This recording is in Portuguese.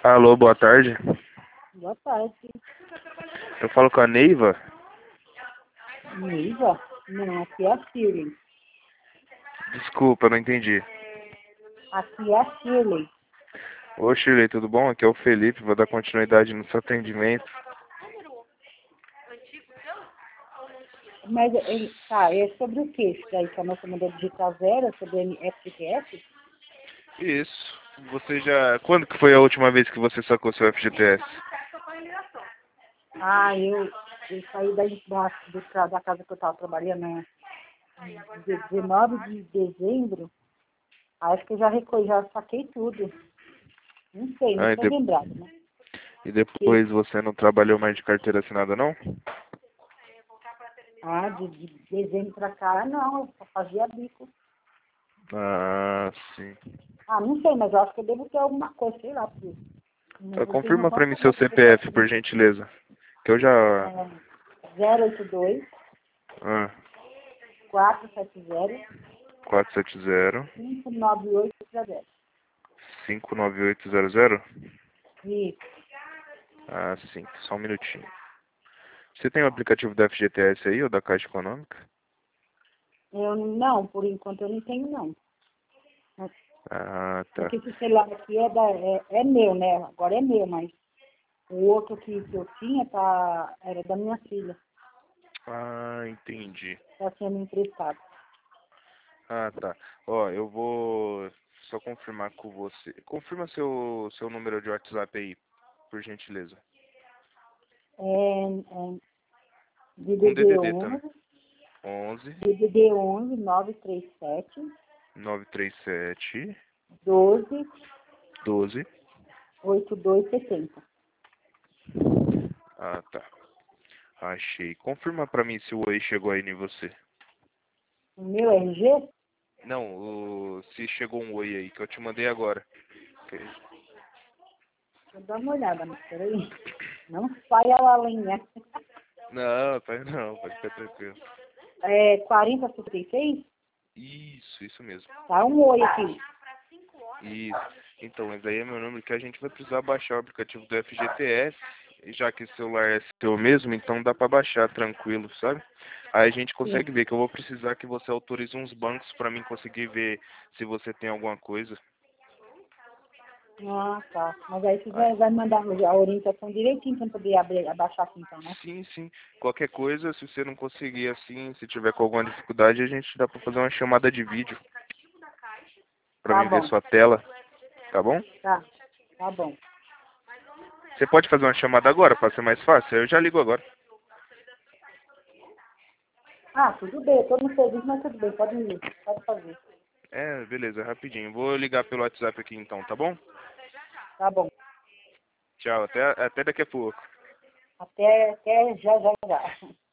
Alô, boa tarde. Boa tarde. Eu falo com a Neiva. Neiva? Não, aqui é a Shirley. Desculpa, não entendi. Aqui é a Shirley. Ô, Shirley, tudo bom? Aqui é o Felipe, vou dar continuidade no seu atendimento. Mas, tá, é sobre o que isso daí que a moça mandou digitar zero, é sobre FGTS? Isso. Você já... Quando que foi a última vez que você sacou seu FGTS? Ah, eu saí da casa que eu estava trabalhando, né? Dia 19 de dezembro. Acho que eu já saquei tudo. Não sei, não Ah, estou lembrada, né? e depois você não trabalhou mais de carteira assinada, não? De dezembro pra cá, não, eu só fazia bico. Ah, sim. Não sei, mas eu acho que eu devo ter alguma coisa, sei lá, porque Tá, não tenho confirma noção pra mim como seu é que eu faço CPF, por isso. gentileza. Que eu já... 082 Ah, 470 470 59800. 59800. Isso. Ah, sim. Só um minutinho. Você tem o aplicativo da FGTS aí, ou da Caixa Econômica? Eu não, por enquanto eu não tenho não. Ah, tá. Porque esse celular aqui é meu, né? Agora é meu, mas o outro que eu tinha era da minha filha. Ah, entendi. Está sendo emprestado. Ah, tá. Ó, eu vou só confirmar com você. Confirma seu número de WhatsApp aí, por gentileza. É Com DDD DDD também. 11, 11 DDD 11 937 937 12 12. 8270. Ah, tá. Achei. Confirma pra mim se o Oi chegou aí em você. O meu RG? Não, se chegou um Oi aí, que eu te mandei agora. Ok. Deixa eu dar uma olhada, mas peraí. Não saia a linha. Não, pai, não, pode ficar tranquilo. 4076? Isso mesmo. Tá um oi aqui. Isso. Então, esse aí é meu número que a gente vai precisar baixar o aplicativo do FGTS, e já que o celular é seu mesmo, então dá pra baixar tranquilo, sabe? Aí a gente Sim. consegue ver que eu vou precisar que você autorize uns bancos pra mim conseguir ver se você tem alguma coisa. Tá. Mas aí você Aí, vai mandar a orientação direitinho pra eu poder abaixar aqui então, né? sim, sim. Qualquer coisa, se você não conseguir assim, se tiver com alguma dificuldade, a gente dá pra fazer uma chamada de vídeo pra Tá mim ver bom. sua tela, tá bom? Tá bom. Você pode fazer uma chamada agora pra ser mais fácil? Eu já ligo agora. Tudo bem. Eu tô no serviço, mas tudo bem. Pode ir. Pode fazer. É, beleza, rapidinho. Vou ligar pelo WhatsApp aqui então, tá bom? Tá bom. Tchau, até daqui a pouco. Até já.